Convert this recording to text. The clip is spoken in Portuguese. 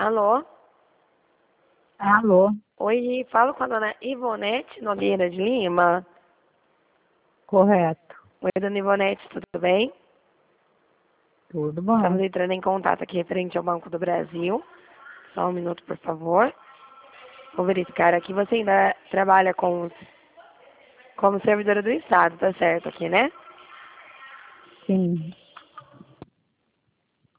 Alô? Alô, Oi, falo com a dona Ivonete Nogueira de Lima. correto. Oi, dona Ivonete, tudo bem? Tudo bom? Estamos entrando em contato aqui referente ao Banco do Brasil. Só um minuto, por favor. Vou verificar aqui. Você ainda trabalha como servidora do Estado, tá certo aqui, né? Sim.